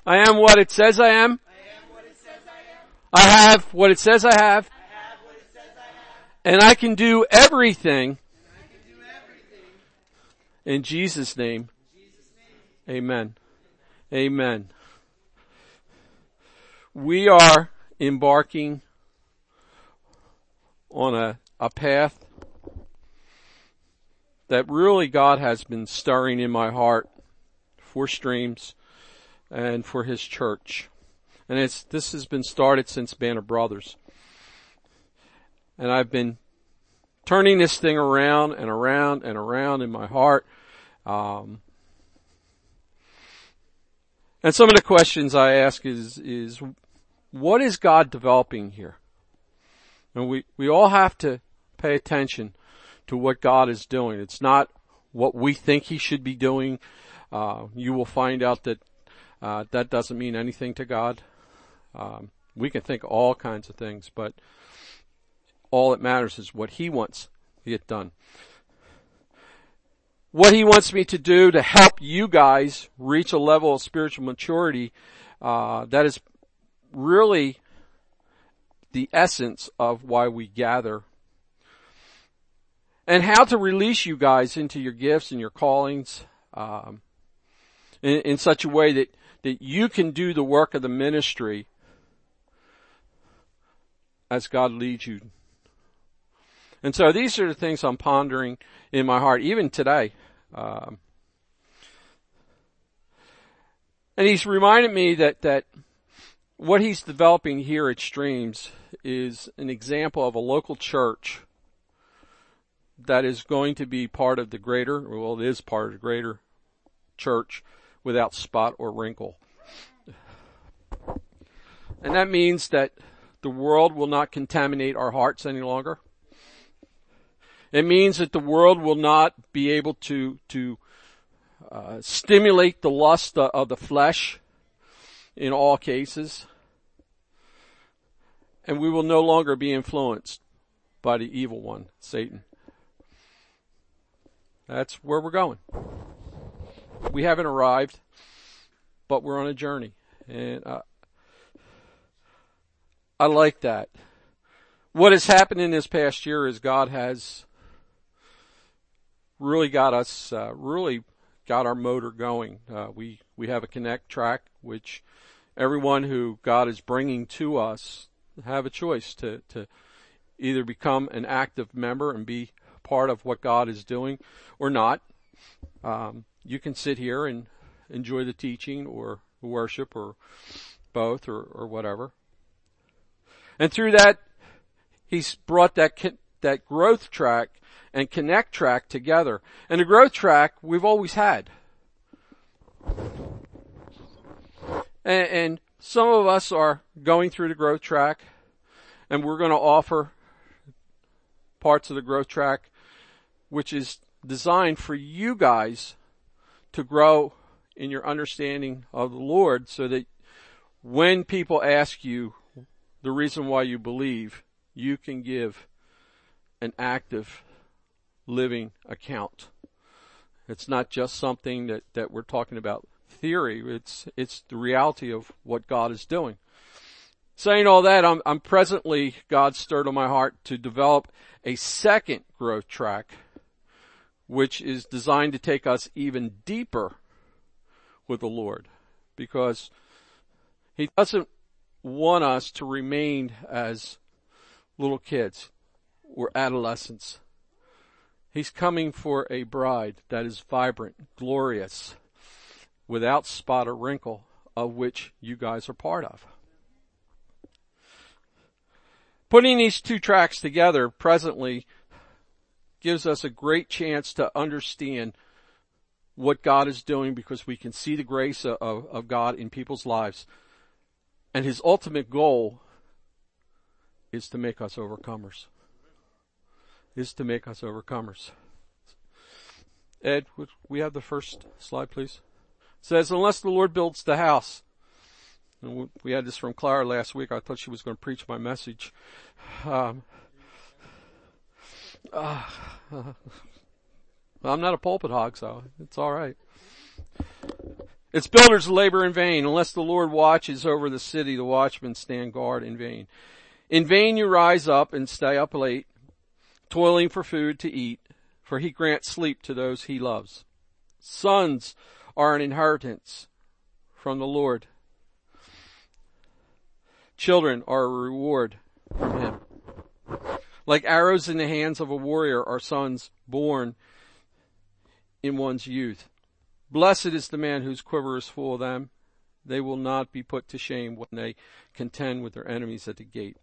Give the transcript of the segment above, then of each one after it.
I am what it says I am. I have what it says I have. And I can do everything in Jesus' name. Amen. Amen. We are embarking on a path that really God has been stirring in my heart for Streams and for His church. And this has been started since Banner Brothers. And I've been turning this thing around and around and around in my heart. And some of the questions I ask is what is God developing here? And we all have to pay attention to what God is doing. It's not what we think He should be doing. You will find out that that doesn't mean anything to God. We can think all kinds of things, but all that matters is what He wants to get done. What He wants me to do to help you guys reach a level of spiritual maturity that is really the essence of why we gather. And how to release you guys into your gifts and your callings in such a way that you can do the work of the ministry as God leads you. And so these are the things I'm pondering in my heart, even today. And He's reminded me that what He's developing here at Streams is an example of a local church that is going to be part of the greater, well, it is part of the greater church without spot or wrinkle. And that means that the world will not contaminate our hearts any longer. It means that the world will not be able to stimulate the lust of the flesh in all cases. And we will no longer be influenced by the evil one, Satan. That's where we're going. We haven't arrived, but we're on a journey. And I like that. What has happened in this past year is God has really got us, really got our motor going. We have a connect track, which everyone who God is bringing to us have a choice to either become an active member and be part of what God is doing or not. You can sit here and enjoy the teaching or worship or both or whatever. And through that, He's brought that growth track and connect track together. And the growth track we've always had. And some of us are going through the growth track, and we're going to offer parts of the growth track, which is designed for you guys to grow in your understanding of the Lord, so that when people ask you the reason why you believe, you can give an active, living account. It's not just something that we're talking about theory. It's the reality of what God is doing. Saying all that, I'm presently, God stirred on my heart to develop a second growth track, which is designed to take us even deeper with the Lord, because He doesn't want us to remain as little kids or adolescents. He's coming for a bride that is vibrant, glorious, without spot or wrinkle, of which you guys are part of. Putting these two tracks together presently gives us a great chance to understand what God is doing, because we can see the grace of God in people's lives. And His ultimate goal is to make us overcomers. Ed, would we have the first slide, please? It says, unless the Lord builds the house. And we had this from Clara last week. I thought she was going to preach my message. I'm not a pulpit hog, so it's all right. Its builders labor in vain. Unless the Lord watches over the city, the watchmen stand guard in vain. In vain you rise up and stay up late, toiling for food to eat, for he grants sleep to those he loves. Sons are an inheritance from the Lord. Children are a reward from him. Like arrows in the hands of a warrior are sons born in one's youth. Blessed is the man whose quiver is full of them. They will not be put to shame when they contend with their enemies at the gate.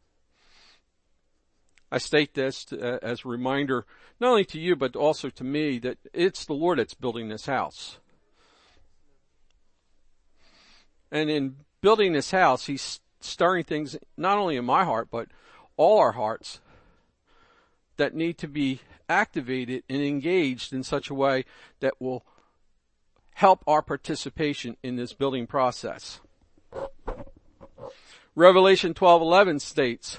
I state this as a reminder, not only to you, but also to me, that it's the Lord that's building this house. And in building this house, he's stirring things not only in my heart, but all our hearts that need to be activated and engaged in such a way that will help our participation in this building process. Revelation 12:11 states,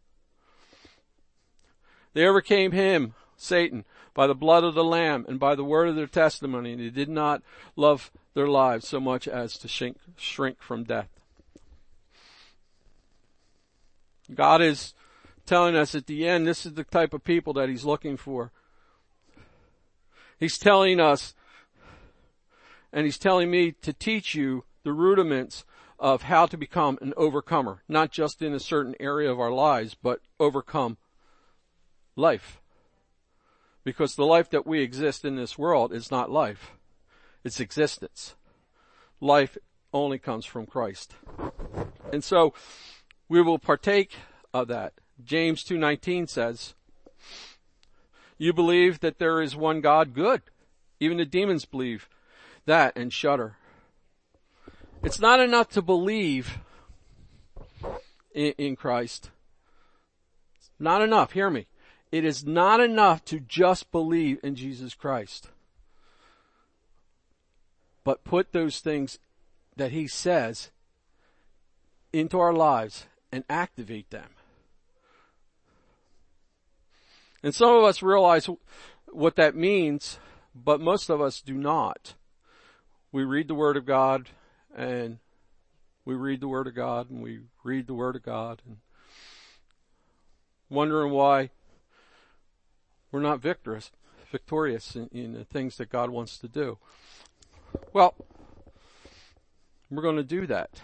they overcame him, Satan, by the blood of the Lamb and by the word of their testimony, and they did not love their lives so much as to shrink from death. God is telling us at the end, this is the type of people that he's looking for. He's telling us, and he's telling me to teach you the rudiments of how to become an overcomer, not just in a certain area of our lives, but overcome life. Because the life that we exist in this world is not life. It's existence. Life only comes from Christ. And so we will partake of that. James 2:19 says, you believe that there is one God? Good. Even the demons believe that and shudder. It's not enough to believe in Christ. It's not enough. Hear me. It is not enough to just believe in Jesus Christ. But put those things that he says into our lives and activate them. And some of us realize what that means, but most of us do not. We read the Word of God, and we read the Word of God, and we read the Word of God, and wondering why we're not victorious in the things that God wants to do. Well, we're going to do that.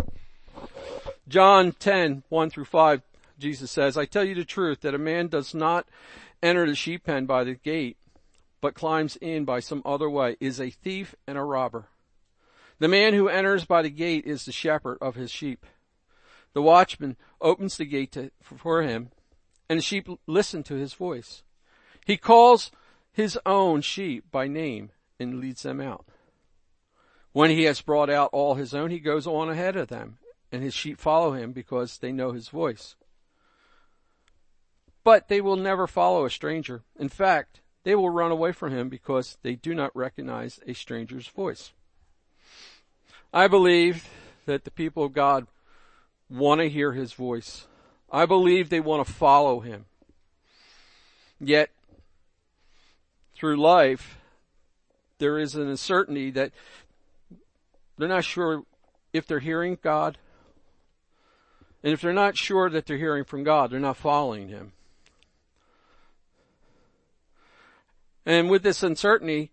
John 10:1-5, Jesus says, I tell you the truth, that a man does not enter the sheep pen by the gate, but climbs in by some other way, is a thief and a robber. The man who enters by the gate is the shepherd of his sheep. The watchman opens the gate for him, and the sheep listen to his voice. He calls his own sheep by name and leads them out. When he has brought out all his own, he goes on ahead of them, and his sheep follow him because they know his voice. But they will never follow a stranger. In fact, they will run away from him because they do not recognize a stranger's voice. I believe that the people of God want to hear his voice. I believe they want to follow him. Yet, through life, there is an uncertainty that they're not sure if they're hearing God. And if they're not sure that they're hearing from God, they're not following him. And with this uncertainty,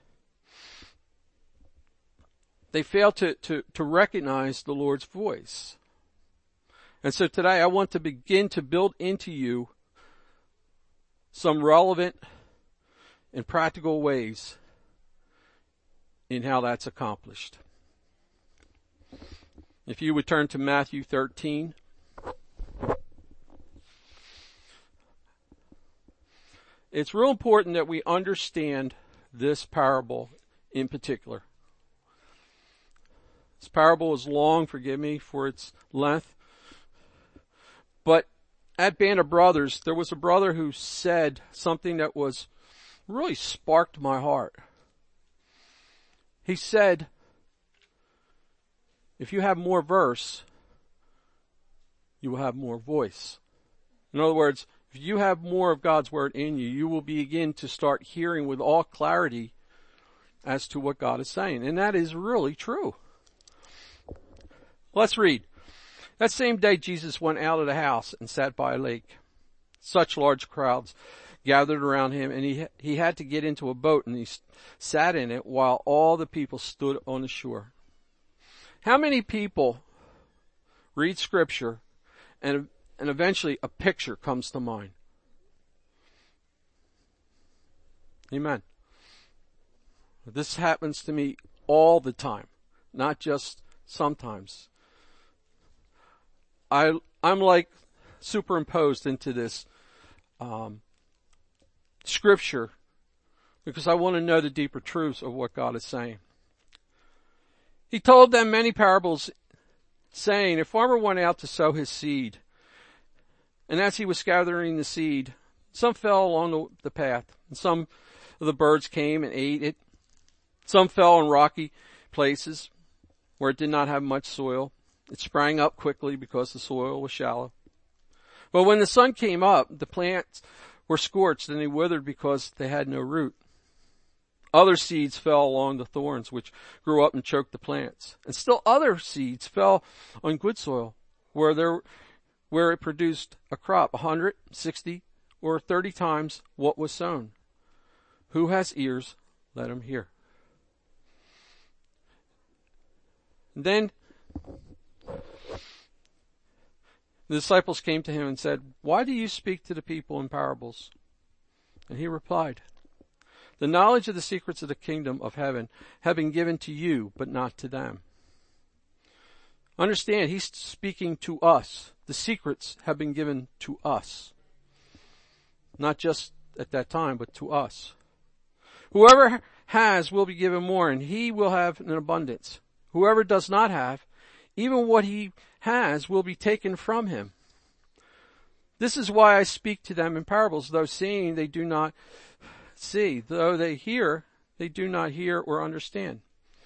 they fail to recognize the Lord's voice. And so today I want to begin to build into you some relevant and practical ways in how that's accomplished. If you would turn to Matthew 13. It's real important that we understand this parable in particular. This parable is long, forgive me for its length. But at Band of Brothers, there was a brother who said something that was really sparked my heart. He said, if you have more verse, you will have more voice. In other words, if you have more of God's word in you, you will begin to start hearing with all clarity as to what God is saying. And that is really true. Let's read. That same day Jesus went out of the house and sat by a lake. Such large crowds gathered around him, and he had to get into a boat, and he sat in it while all the people stood on the shore. How many people read Scripture and eventually a picture comes to mind? Amen. This happens to me all the time, not just sometimes. I'm like superimposed into this Scripture because I want to know the deeper truths of what God is saying. He told them many parables, saying, a farmer went out to sow his seed, and as he was gathering the seed, some fell along the path, and some of the birds came and ate it. Some fell on rocky places where it did not have much soil. It sprang up quickly because the soil was shallow. But when the sun came up, the plants were scorched and they withered because they had no root. Other seeds fell along the thorns, which grew up and choked the plants. And still other seeds fell on good soil, where it produced a crop 100, 60, or 30 times what was sown. Who has ears, let him hear. And then the disciples came to him and said, why do you speak to the people in parables? And he replied, the knowledge of the secrets of the kingdom of heaven have been given to you, but not to them. Understand, he's speaking to us. The secrets have been given to us. Not just at that time, but to us. Whoever has will be given more, and he will have an abundance. Whoever does not have, even what he has will be taken from him. This is why I speak to them in parables. Though seeing, they do not see. Though they hear, they do not hear or understand.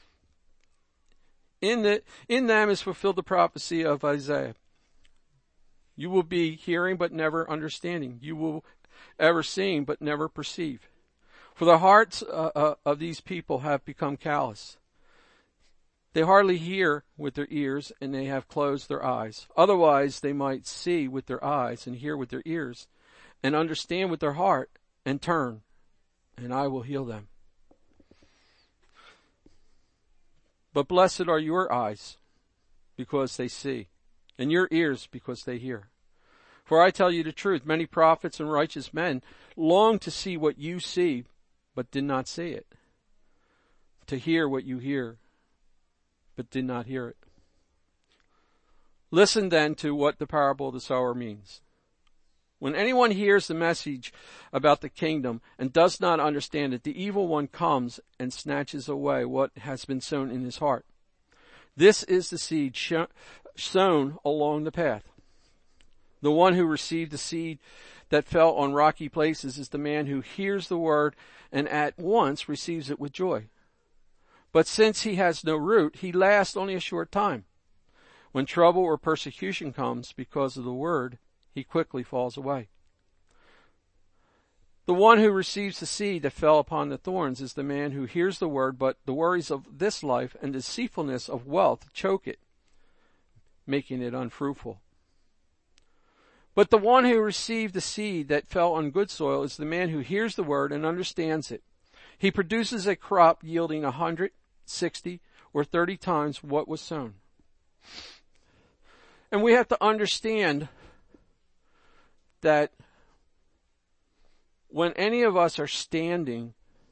In them is fulfilled the prophecy of Isaiah. You will be hearing but never understanding. You will ever seeing but never perceive. For the hearts of these people have become callous. They hardly hear with their ears, and they have closed their eyes. Otherwise they might see with their eyes and hear with their ears and understand with their heart and turn, and I will heal them. But blessed are your eyes because they see, and your ears because they hear. For I tell you the truth, many prophets and righteous men long to see what you see, but did not see it. To hear what you hear, but did not hear it. Listen then to what the parable of the sower means. When anyone hears the message about the kingdom and does not understand it, the evil one comes and snatches away what has been sown in his heart. This is the seed sown along the path. The one who received the seed that fell on rocky places is the man who hears the word and at once receives it with joy. But since he has no root, he lasts only a short time. When trouble or persecution comes because of the word, he quickly falls away. The one who receives the seed that fell upon the thorns is the man who hears the word, but the worries of this life and deceitfulness of wealth choke it, making it unfruitful. But the one who received the seed that fell on good soil is the man who hears the word and understands it. He produces a crop yielding 100, 60, or 30 times what was sown. And we have to understand that when any of us are standing,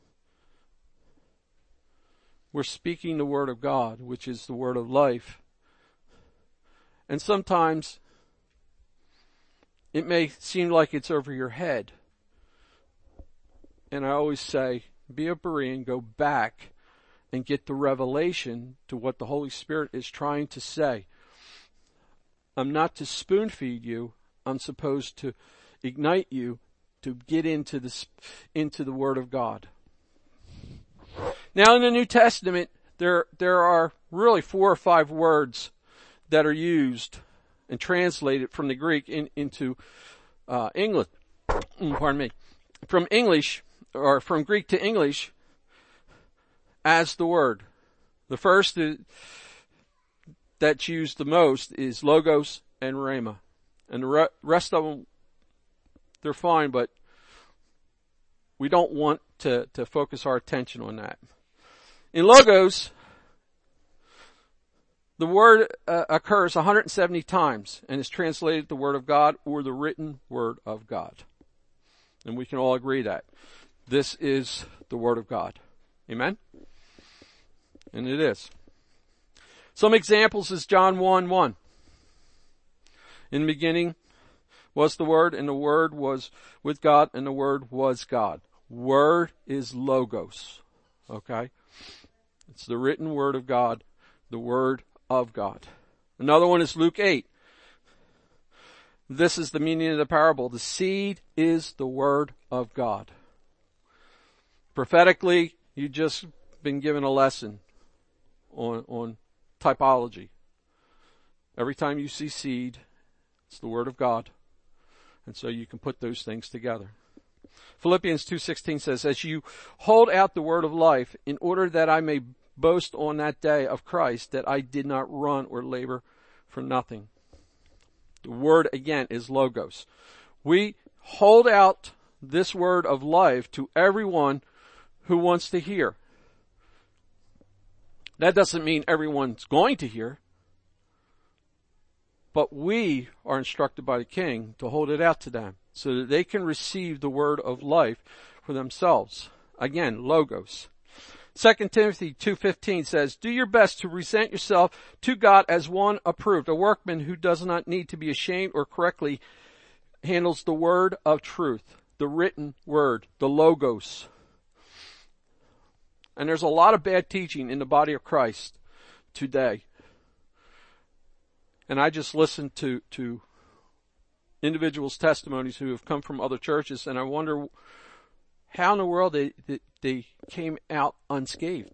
we're speaking the word of God, which is the word of life. And sometimes it may seem like it's over your head. And I always say, be a Berean, go back and get the revelation to what the Holy Spirit is trying to say. I'm not to spoon feed you. I'm supposed to ignite you to get into the Word of God. Now in the New Testament, there are really 4 or 5 words that are used and translated from the Greek into English. Pardon me. From English, or from Greek to English, as the Word. The first that's used the most is logos and rhema. And the rest of them, they're fine, but we don't want to focus our attention on that. In logos, the word occurs 170 times and is translated the Word of God or the written Word of God. And we can all agree that this is the Word of God. Amen? And it is. Some examples is John 1:1. In the beginning was the Word, and the Word was with God, and the Word was God. Word is logos. Okay? It's the written Word of God, the Word of God. Another one is Luke 8. This is the meaning of the parable. The seed is the Word of God. Prophetically, you've just been given a lesson on typology. Every time you see seed, it's the Word of God. And so you can put those things together. Philippians 2:16 says, as you hold out the word of life, in order that I may boast on that day of Christ, that I did not run or labor for nothing. The word, again, is logos. We hold out this word of life to everyone who wants to hear. That doesn't mean everyone's going to hear. But we are instructed by the King to hold it out to them so that they can receive the word of life for themselves. Again, logos. 2 Timothy 2:15 says, do your best to present yourself to God as one approved, a workman who does not need to be ashamed or correctly handles the word of truth, the written word, the logos. And there's a lot of bad teaching in the body of Christ today. And I just listened to individuals' testimonies who have come from other churches, and I wonder how in the world they came out unscathed.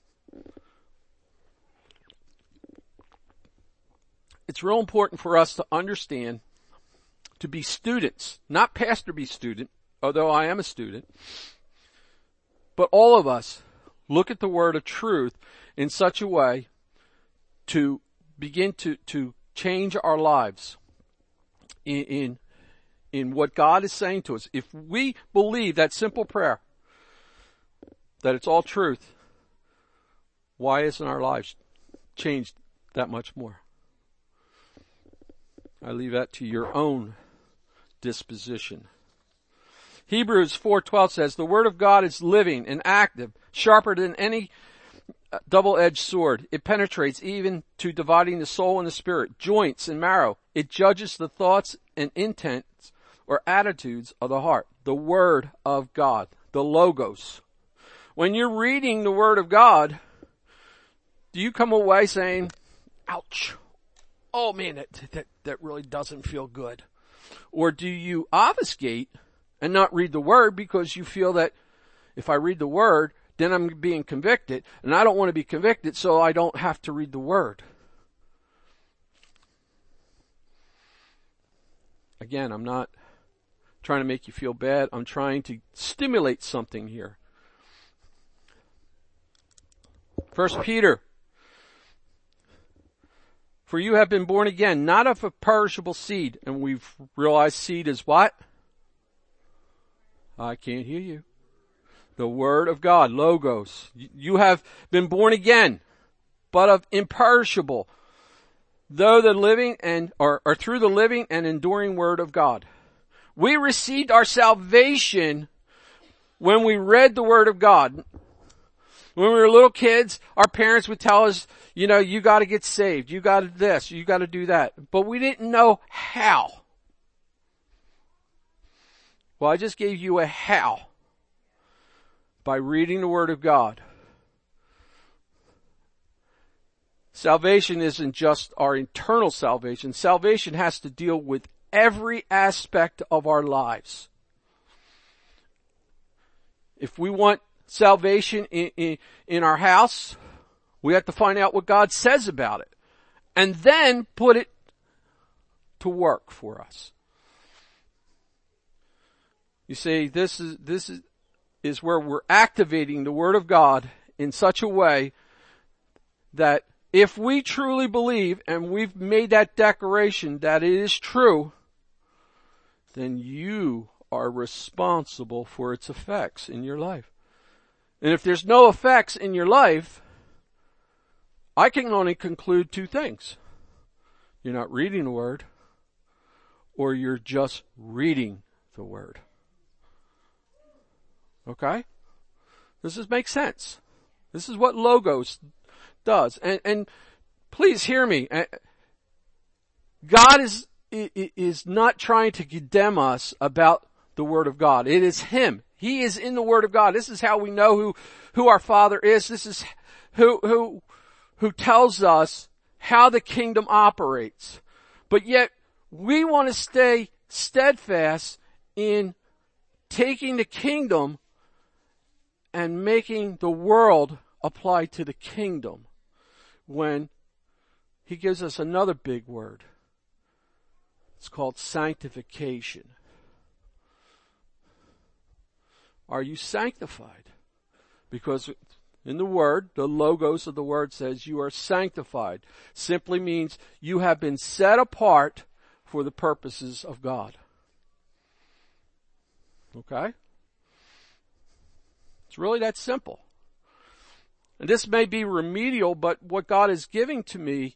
It's real important for us to understand, to be students, not pastor be student, although I am a student, but all of us look at the word of truth in such a way to begin to change our lives in what God is saying to us. If we believe that simple prayer, that it's all truth, why isn't our lives changed that much more? I leave that to your own disposition. Hebrews 4:12 says, the word of God is living and active, sharper than any double-edged sword. It penetrates even to dividing the soul and the spirit, joints and marrow. It judges the thoughts and intents or attitudes of the heart. The Word of God, the Logos. When you're reading the Word of God, do you come away saying, ouch, oh man, that really doesn't feel good? Or do you obfuscate and not read the Word because you feel that if I read the Word, then I'm being convicted, and I don't want to be convicted, so I don't have to read the Word. Again, I'm not trying to make you feel bad. I'm trying to stimulate something here. 1 Peter. For you have been born again, not of a perishable seed. And we've realized seed is what? I can't hear you. The Word of God, Logos. You have been born again, but of imperishable, though the living or through the living and enduring Word of God. We received our salvation when we read the Word of God. When we were little kids, our parents would tell us, you got to get saved. You got to this. You got to do that. But we didn't know how. Well, I just gave you a how. By reading the Word of God. Salvation isn't just our internal salvation. Salvation has to deal with every aspect of our lives. If we want salvation in our house, we have to find out what God says about it. And then put it to work for us. You see, this is where we're activating the Word of God in such a way that if we truly believe, and we've made that declaration that it is true, then you are responsible for its effects in your life. And if there's no effects in your life, I can only conclude two things. You're not reading the Word, or you're just reading the Word. Okay? Makes sense. This is what Logos does. And please hear me. God is not trying to condemn us about the Word of God. It is Him. He is in the Word of God. This is how we know who our Father is. This is who tells us how the kingdom operates. But yet, we want to stay steadfast in taking the kingdom and making the world apply to the kingdom, when He gives us another big word. It's called sanctification. Are you sanctified? Because in the Word, the Logos of the Word says you are sanctified. Simply means you have been set apart for the purposes of God. Okay? It's really that simple. And this may be remedial, but what God is giving to me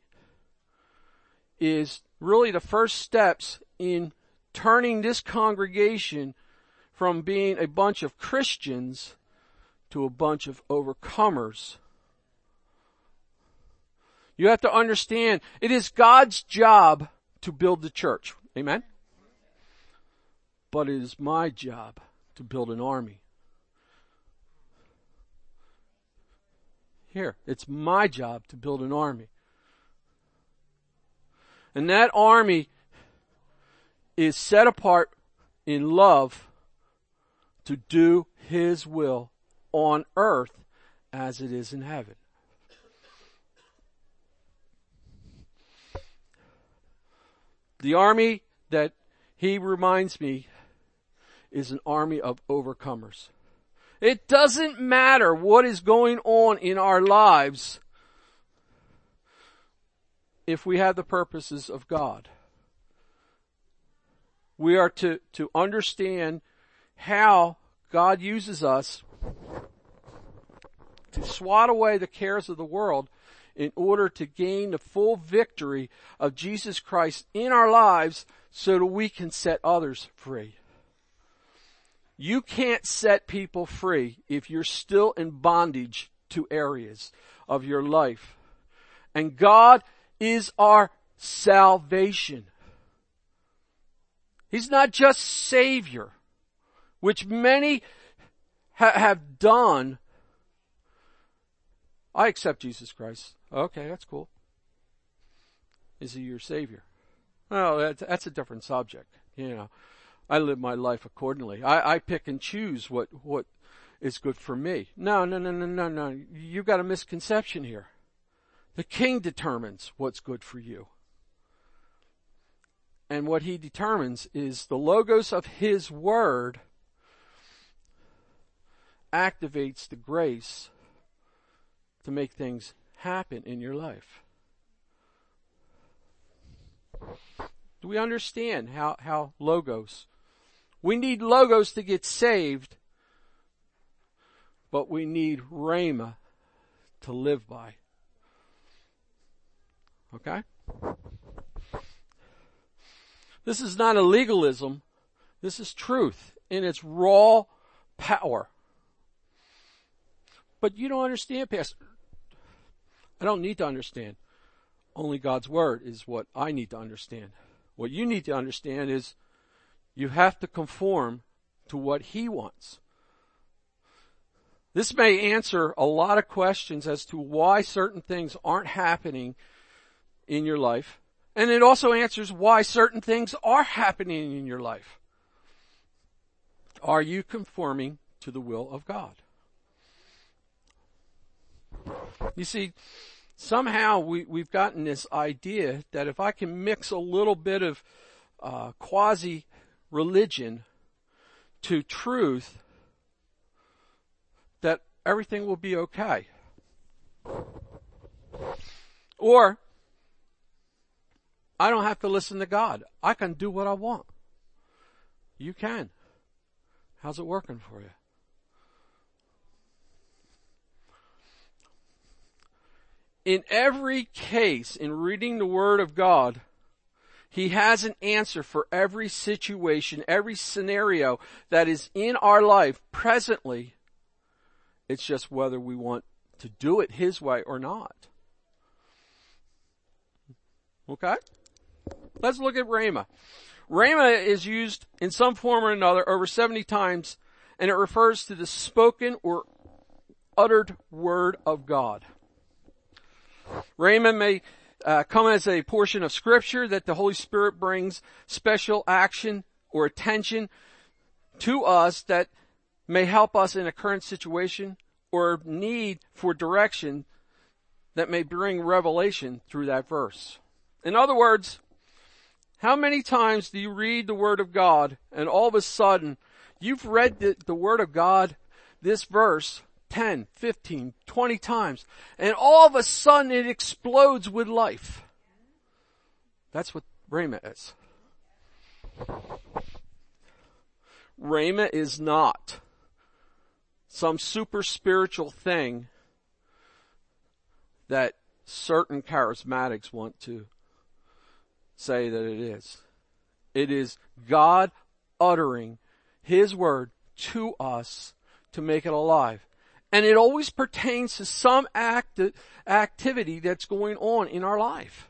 is really the first steps in turning this congregation from being a bunch of Christians to a bunch of overcomers. You have to understand, it is God's job to build the church. Amen? But it is my job to build an army. Here, it's my job to build an army. And that army is set apart in love to do His will on earth as it is in heaven. The army that He reminds me is an army of overcomers. It doesn't matter what is going on in our lives if we have the purposes of God. We are to understand how God uses us to swat away the cares of the world in order to gain the full victory of Jesus Christ in our lives so that we can set others free. You can't set people free if you're still in bondage to areas of your life. And God is our salvation. He's not just Savior, which many have done. I accept Jesus Christ. Okay, that's cool. Is He your Savior? Oh, that's a different subject. You know, I live my life accordingly. I pick and choose what is good for me. No. You've got a misconception here. The King determines what's good for you. And what He determines is the Logos of His Word activates the grace to make things happen in your life. Do we understand how Logos? We need Logos to get saved, but we need Rhema to live by. Okay? This is not a legalism. This is truth in its raw power. But you don't understand, Pastor. I don't need to understand. Only God's Word is what I need to understand. What you need to understand is you have to conform to what He wants. This may answer a lot of questions as to why certain things aren't happening in your life. And it also answers why certain things are happening in your life. Are you conforming to the will of God? You see, somehow we've gotten this idea that if I can mix a little bit of quasi-religion to truth, that everything will be okay. Or, I don't have to listen to God. I can do what I want. You can. How's it working for you? In every case, in reading the Word of God, He has an answer for every situation, every scenario that is in our life presently. It's just whether we want to do it His way or not. Okay? Let's look at Rhema. Rhema is used in some form or another over 70 times, and it refers to the spoken or uttered Word of God. Rhema may come as a portion of Scripture that the Holy Spirit brings special action or attention to us that may help us in a current situation or need for direction that may bring revelation through that verse. In other words, how many times do you read the Word of God and all of a sudden you've read the Word of God, this verse, 10, 15, 20 times, and all of a sudden it explodes with life? That's what Rhema is. Rhema is not some super spiritual thing that certain charismatics want to say that it is. It is God uttering His Word to us to make it alive. And it always pertains to some activity that's going on in our life.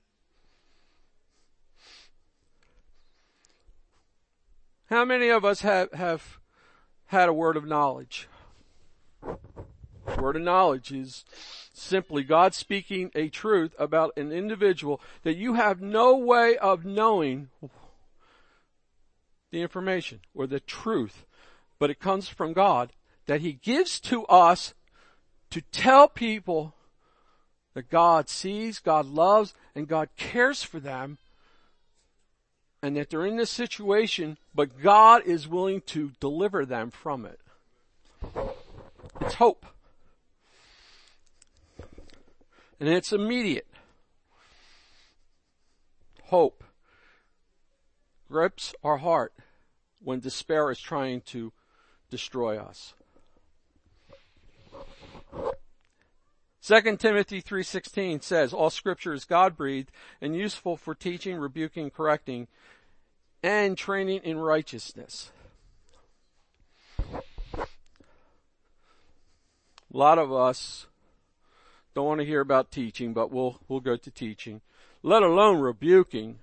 How many of us have had a word of knowledge? Word of knowledge is simply God speaking a truth about an individual that you have no way of knowing the information or the truth, but it comes from God that He gives to us to tell people that God sees, God loves, and God cares for them, and that they're in this situation, but God is willing to deliver them from it. It's hope. And it's immediate. Hope grips our heart when despair is trying to destroy us. 2 Timothy 3:16 says, all Scripture is God-breathed and useful for teaching, rebuking, correcting, and training in righteousness. A lot of us don't want to hear about teaching, but we'll go to teaching, let alone rebuking.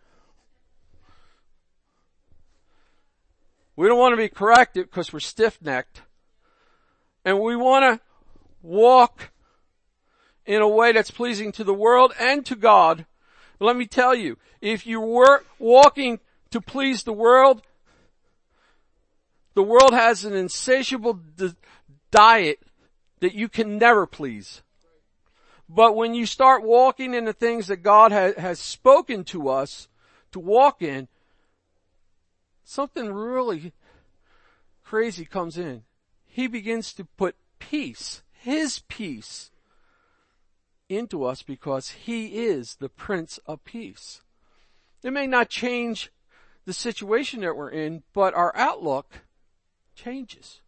We don't want to be corrected because we're stiff-necked, and we want to walk in a way that's pleasing to the world and to God. Let me tell you, if you were walking to please the world has an insatiable diet that you can never please. But when you start walking in the things that God has spoken to us to walk in, something really crazy comes in. He begins to put peace, His peace, into us because He is the Prince of Peace. It may not change the situation that we're in, but our outlook changes.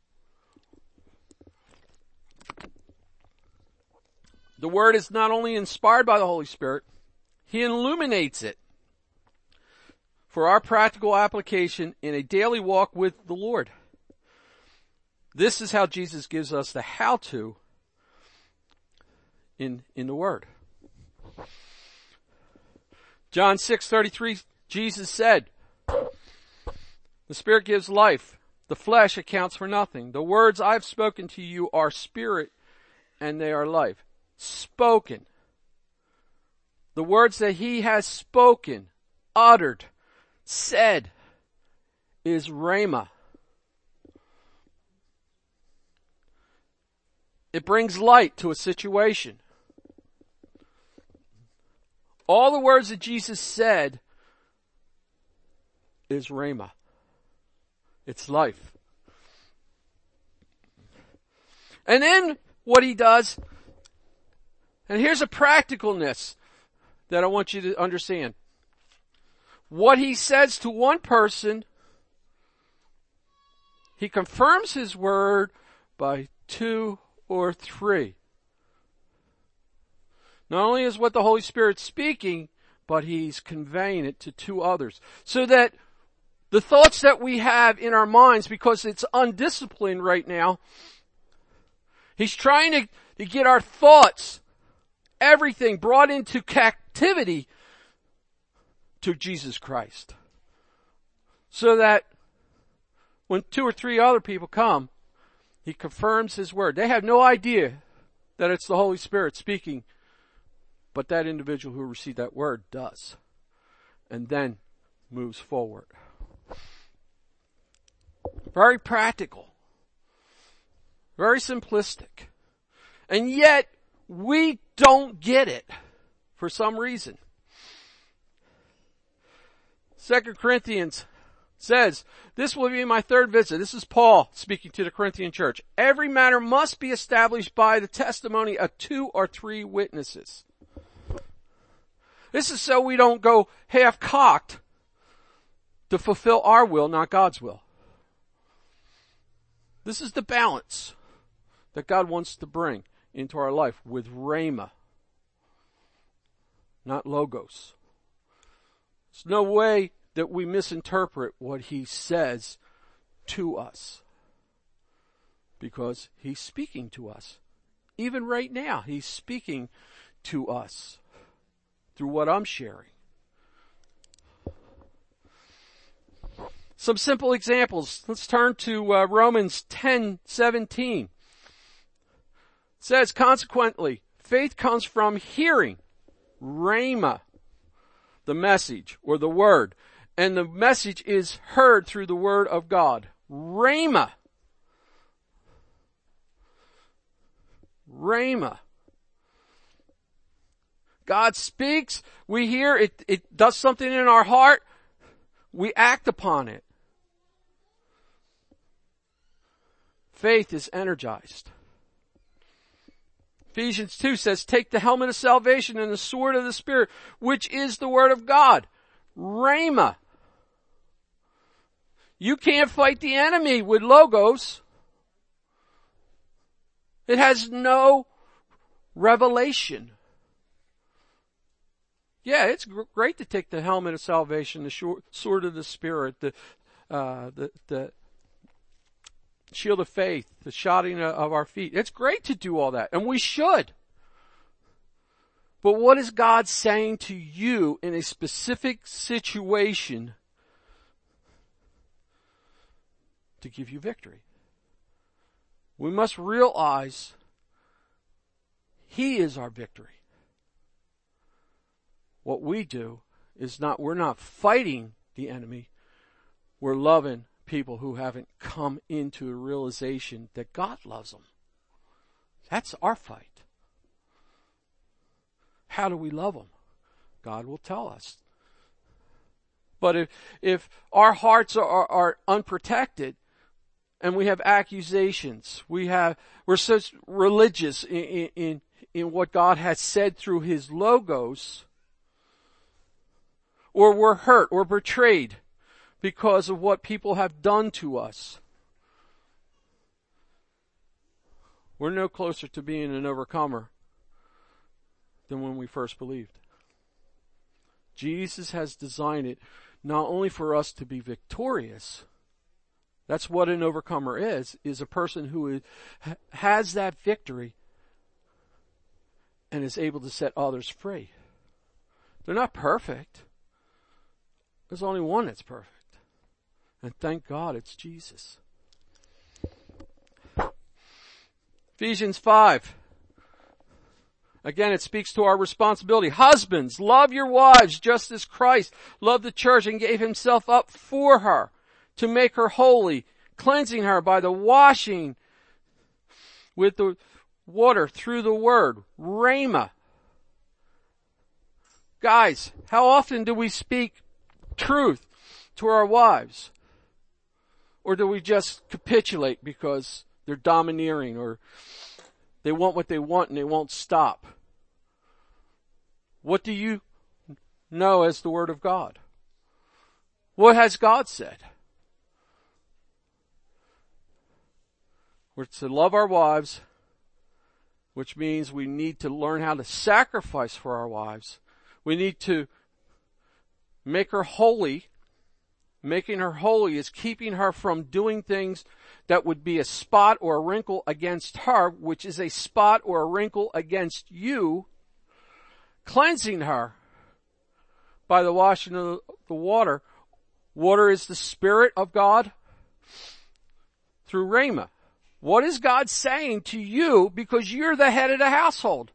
The Word is not only inspired by the Holy Spirit, He illuminates it for our practical application in a daily walk with the Lord. This is how Jesus gives us the how-to in the Word. John 6:33, Jesus said, the Spirit gives life. The flesh accounts for nothing. The words I've spoken to you are spirit and they are life. Spoken. The words that He has spoken, uttered, said is Rhema. It brings light to a situation. All the words that Jesus said is Rhema. It's life. And then what He does, And here's a practicalness that I want you to understand. What he says to one person, he confirms his word by 2 or 3. Not only is what the Holy Spirit speaking, but he's conveying it to 2 others. So that the thoughts that we have in our minds, because it's undisciplined right now, he's trying to get our thoughts, everything brought into captivity to Jesus Christ. So that when 2 or 3 other people come, he confirms his word. They have no idea that it's the Holy Spirit speaking, but that individual who received that word does. And then moves forward. Very practical. Very simplistic. And yet, we don't get it for some reason. 2 Corinthians says, this will be my 3rd visit. This is Paul speaking to the Corinthian church. Every matter must be established by the testimony of 2 or 3 witnesses. This is so we don't go half-cocked to fulfill our will, not God's will. This is the balance that God wants to bring into our life with rhema, not logos. There's no way that we misinterpret what he says to us, because he's speaking to us. Even right now, he's speaking to us through what I'm sharing. Some simple examples. Let's turn to Romans 10:17. It says, consequently, faith comes from hearing, rhema, the message or the word. And the message is heard through the word of God. Rhema. Rhema. God speaks, we hear, it does something in our heart, we act upon it. Faith is energized. Ephesians 2 says, take the helmet of salvation and the sword of the Spirit, which is the word of God. Rhema. You can't fight the enemy with logos. It has no revelation. Yeah, it's great to take the helmet of salvation, the sword of the Spirit, the shield of faith, the shodding of our feet. It's great to do all that, and we should. But what is God saying to you in a specific situation to give you victory? We must realize he is our victory. What we do is we're not fighting the enemy. We're loving people who haven't come into a realization that God loves them. That's our fight. How do we love them? God will tell us. But if our hearts are unprotected and we have accusations, we're so religious in what God has said through his logos, or we're hurt or betrayed because of what people have done to us, we're no closer to being an overcomer than when we first believed. Jesus has designed it not only for us to be victorious. That's what an overcomer is a person who has that victory and is able to set others free. They're not perfect. There's only one that's perfect. And thank God it's Jesus. Ephesians 5. Again, it speaks to our responsibility. Husbands, love your wives just as Christ loved the church and gave himself up for her to make her holy, cleansing her by the washing with the water through the word. Rhema. Guys, how often do we speak truth to our wives? Or do we just capitulate because they're domineering or they want what they want and they won't stop? What do you know as the Word of God? What has God said? We're to love our wives, which means we need to learn how to sacrifice for our wives. We need to make her holy. Making her holy is keeping her from doing things that would be a spot or a wrinkle against her, which is a spot or a wrinkle against you. Cleansing her by the washing of the water. Water is the Spirit of God through Rhema. What is God saying to you because you're the head of the household?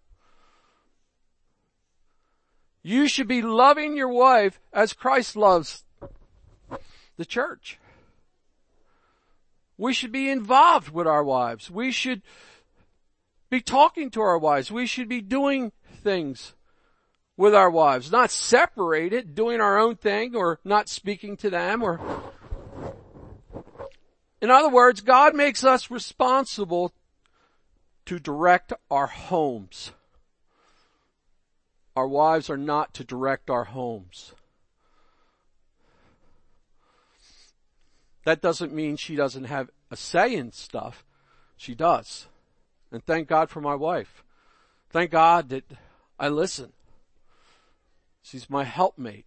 You should be loving your wife as Christ loves the church. We should be involved with our wives. We should be talking to our wives. We should be doing things with our wives, not separated, doing our own thing or not speaking to them or... In other words, God makes us responsible to direct our homes. Our wives are not to direct our homes. That doesn't mean she doesn't have a say in stuff. She does. And thank God for my wife. Thank God that I listen. She's my helpmate.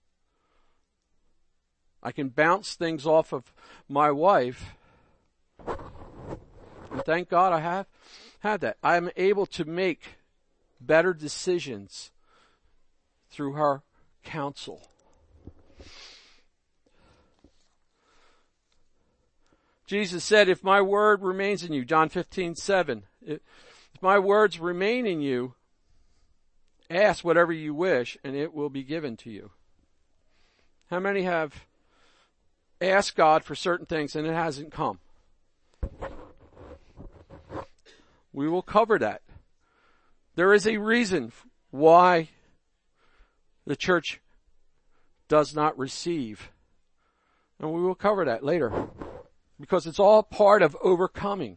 I can bounce things off of my wife. And thank God I have had that. I am able to make better decisions through her counsel. Jesus said, if my word remains in you, John 15:7, if my words remain in you, ask whatever you wish and it will be given to you. How many have asked God for certain things and it hasn't come? We will cover that. There is a reason why the church does not receive. And we will cover that later. Because it's all part of overcoming.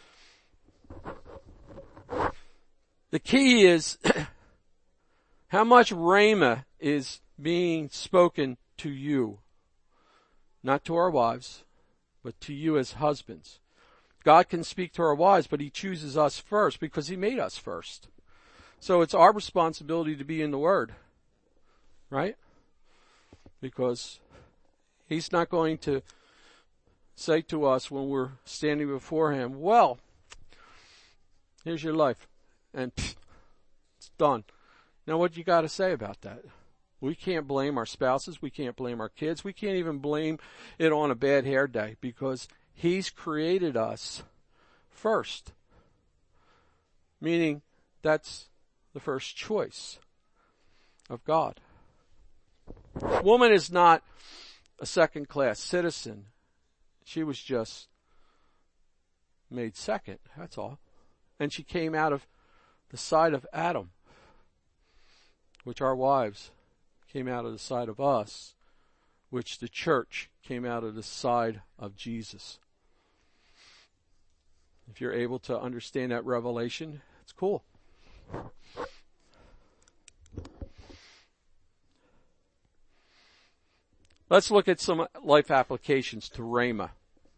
The key is how much rhema is being spoken to you. Not to our wives, but to you as husbands. God can speak to our wives, but He chooses us first because He made us first. So it's our responsibility to be in the Word. Right? Because He's not going to say to us when we're standing before Him, well, here's your life. And it's done. Now what you got to say about that? We can't blame our spouses. We can't blame our kids. We can't even blame it on a bad hair day because He's created us first. Meaning that's the first choice of God. Woman is not a second-class citizen. She was just made second, that's all. And she came out of the side of Adam, which our wives came out of the side of us, which the church came out of the side of Jesus. If you're able to understand that revelation, it's cool. Let's look at some life applications to Rhema.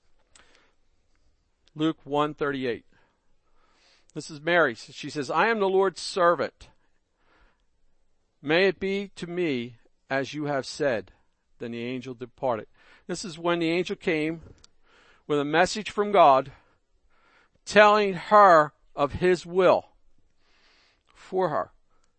Luke 1:38. This is Mary. She says, I am the Lord's servant. May it be to me as you have said. Then the angel departed. This is when the angel came with a message from God telling her of His will for her.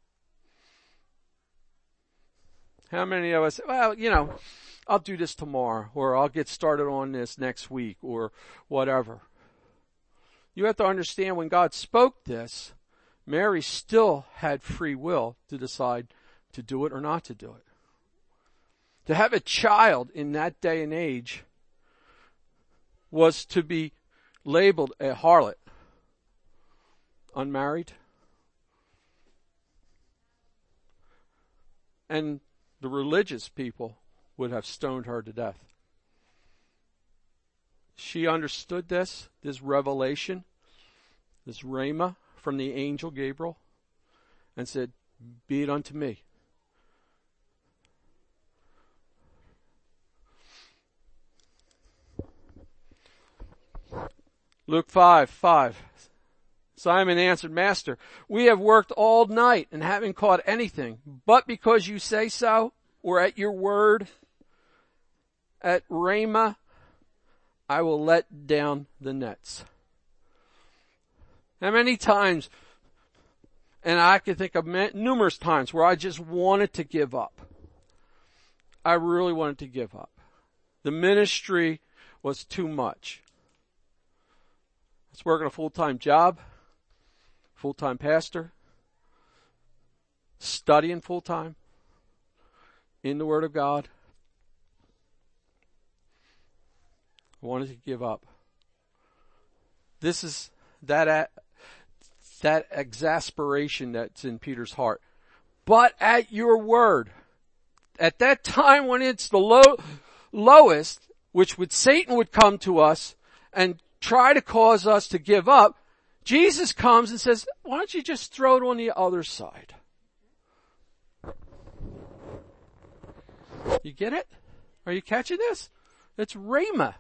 How many of us, well, I'll do this tomorrow, or I'll get started on this next week, or whatever. You have to understand when God spoke this, Mary still had free will to decide to do it or not to do it. To have a child in that day and age was to be labeled a harlot, unmarried, and the religious people would have stoned her to death. She understood this revelation, this rhema from the angel Gabriel, and said, be it unto me. Luke 5:5. Simon answered, Master, we have worked all night and haven't caught anything, but because you say so, or at your word, at Rhema, I will let down the nets. How many times, and I can think of numerous times where I just wanted to give up. I really wanted to give up. The ministry was too much. I was working a full-time job, full-time pastor, studying full-time in the Word of God. I wanted to give up. This is that exasperation that's in Peter's heart. But at your word, at that time when it's the lowest, which Satan would come to us and try to cause us to give up, Jesus comes and says, why don't you just throw it on the other side? You get it? Are you catching this? It's Rhema.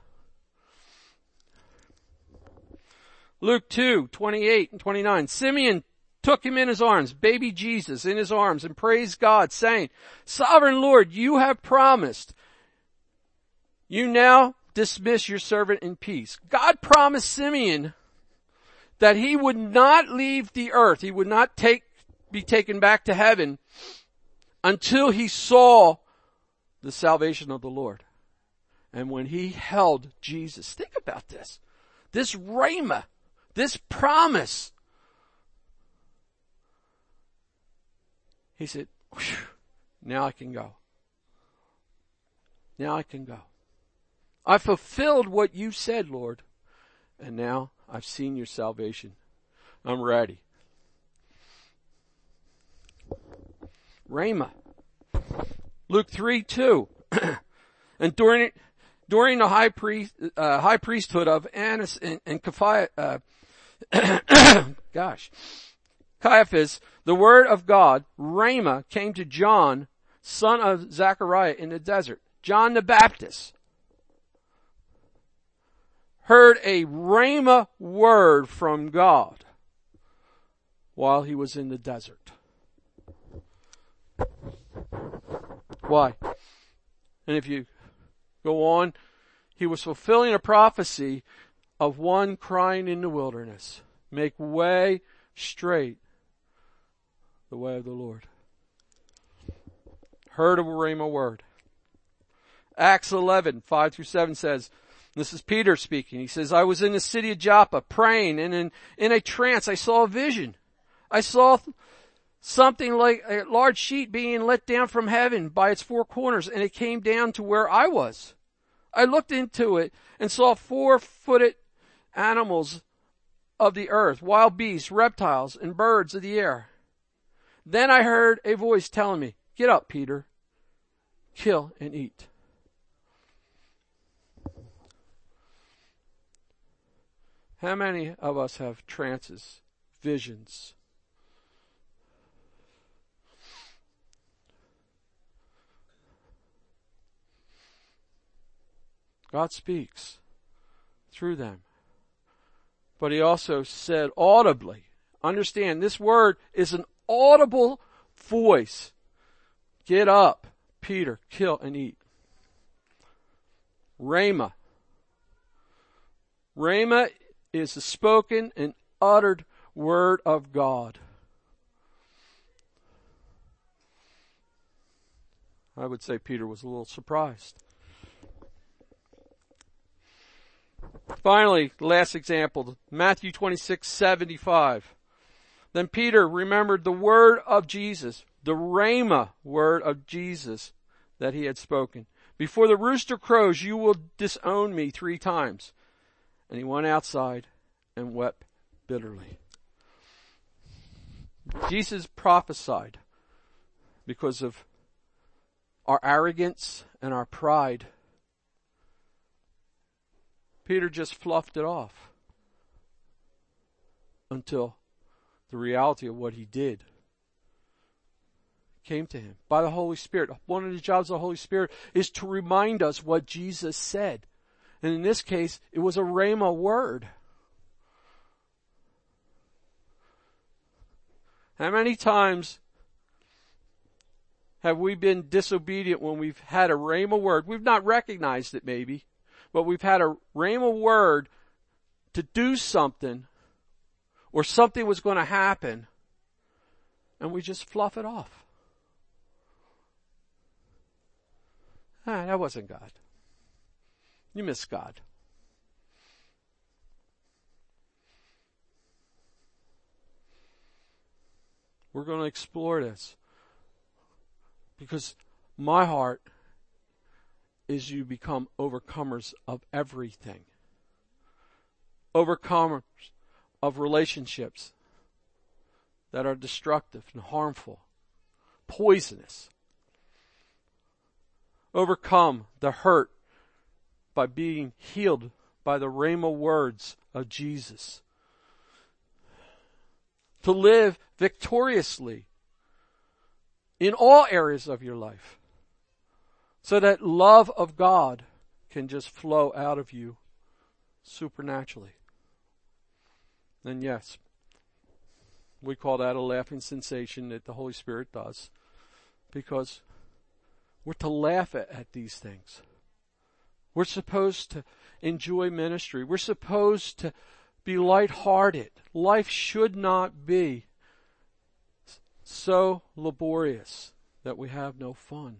Luke 2:28 and 29. Simeon took him in his arms, baby Jesus in his arms, and praised God, saying, Sovereign Lord, you have promised. You now dismiss your servant in peace. God promised Simeon that he would not leave the earth. He would not be taken back to heaven until he saw the salvation of the Lord. And when he held Jesus, think about this. This rhema, this promise. He said, now I can go. Now I can go. I fulfilled what you said, Lord. And now I've seen your salvation. I'm ready. Rhema. Luke 3:2. And during the high priesthood of Annas and Caiaphas, the word of God, Rhema, came to John, son of Zechariah, in the desert. John the Baptist heard a Rhema word from God while he was in the desert. Why? And if you go on, he was fulfilling a prophecy of one crying in the wilderness, make way straight, the way of the Lord. Heard of a Rhema word. Acts 11:5-7 says, this is Peter speaking. He says, I was in the city of Joppa praying, and in a trance I saw a vision. I saw something like a large sheet being let down from heaven by its four corners, and it came down to where I was. I looked into it and saw 4-footed animals of the earth, wild beasts, reptiles, and birds of the air. Then I heard a voice telling me, get up, Peter, kill and eat. How many of us have trances, visions? God speaks through them. But he also said audibly, understand this word is an audible voice. Get up, Peter, kill and eat. Rhema. Rhema is the spoken and uttered word of God. I would say Peter was a little surprised. Finally, last example, Matthew 26:75. Then Peter remembered the word of Jesus, the Rhema word of Jesus that he had spoken. Before the rooster crows, you will disown me 3 times. And he went outside and wept bitterly. Jesus prophesied because of our arrogance and our pride. Peter just fluffed it off until the reality of what he did came to him by the Holy Spirit. One of the jobs of the Holy Spirit is to remind us what Jesus said. And in this case, it was a rhema word. How many times have we been disobedient when we've had a rhema word? We've not recognized it maybe, but we've had a rhema word to do something, or something was going to happen, and we just fluff it off. That wasn't God. You missed God. We're going to explore this, because my heart is you become overcomers of everything. Overcomers of relationships that are destructive and harmful, poisonous. Overcome the hurt by being healed by the rhema words of Jesus. To live victoriously in all areas of your life, so that love of God can just flow out of you supernaturally. And yes, we call that a laughing sensation that the Holy Spirit does, because we're to laugh at these things. We're supposed to enjoy ministry. We're supposed to be lighthearted. Life should not be so laborious that we have no fun.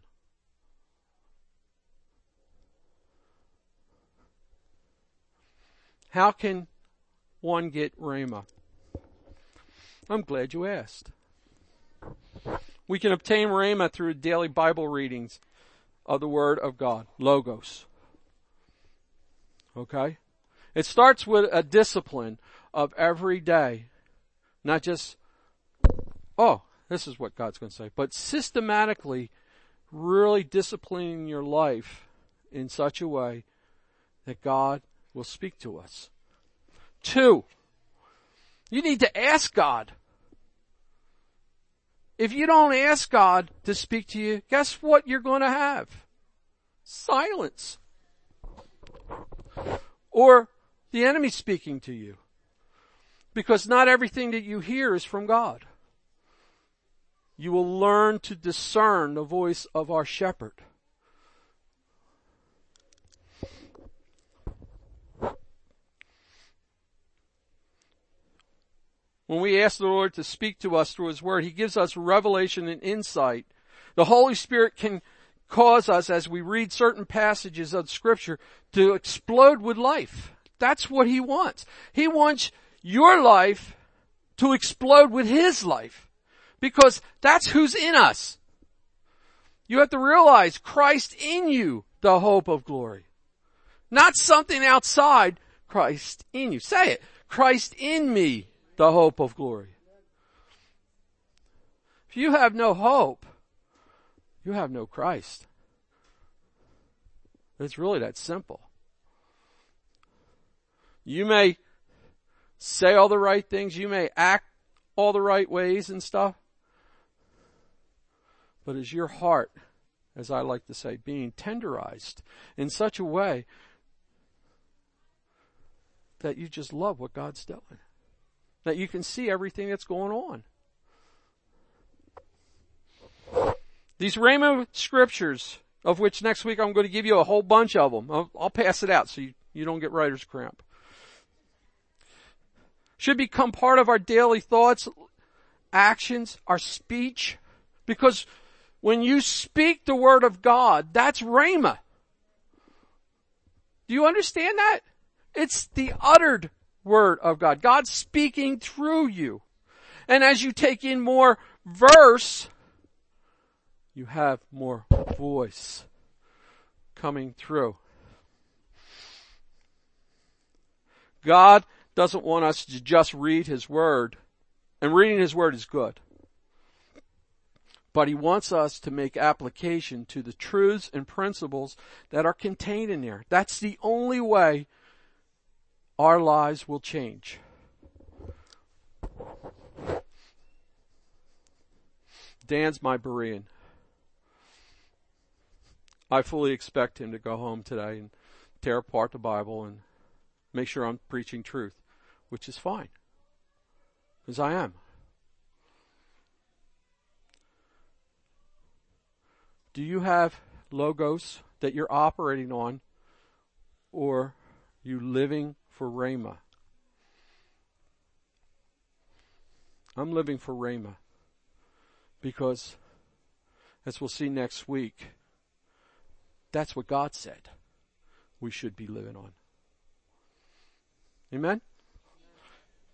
How can one get rhema? I'm glad you asked. We can obtain rhema through daily Bible readings of the Word of God, Logos. Okay? It starts with a discipline of every day. Not just, oh, this is what God's going to say, but systematically really disciplining your life in such a way that God will speak to us. 2, you need to ask God. If you don't ask God to speak to you, guess what you're going to have? Silence. Or the enemy speaking to you. Because not everything that you hear is from God. You will learn to discern the voice of our shepherd. When we ask the Lord to speak to us through His Word, He gives us revelation and insight. The Holy Spirit can cause us, as we read certain passages of Scripture, to explode with life. That's what He wants. He wants your life to explode with His life, because that's who's in us. You have to realize Christ in you, the hope of glory. Not something outside, Christ in you. Say it. Christ in me, the hope of glory. If you have no hope, you have no Christ. It's really that simple. You may say all the right things, you may act all the right ways and stuff, but is your heart, as I like to say, being tenderized in such a way that you just love what God's doing? That you can see everything that's going on. These Rhema scriptures, of which next week I'm going to give you a whole bunch of them. I'll pass it out so you don't get writer's cramp. Should become part of our daily thoughts, actions, our speech. Because when you speak the Word of God, that's Rhema. Do you understand that? It's the uttered Word of God. God's speaking through you. And as you take in more verse, you have more voice coming through. God doesn't want us to just read His Word, and reading His Word is good. But He wants us to make application to the truths and principles that are contained in there. That's the only way our lives will change. Dan's my Berean. I fully expect him to go home today and tear apart the Bible and make sure I'm preaching truth, which is fine, as I am. Do you have logos that you're operating on, or are you living for Rhema? I'm living for Rhema because, as we'll see next week, that's what God said we should be living on. Amen?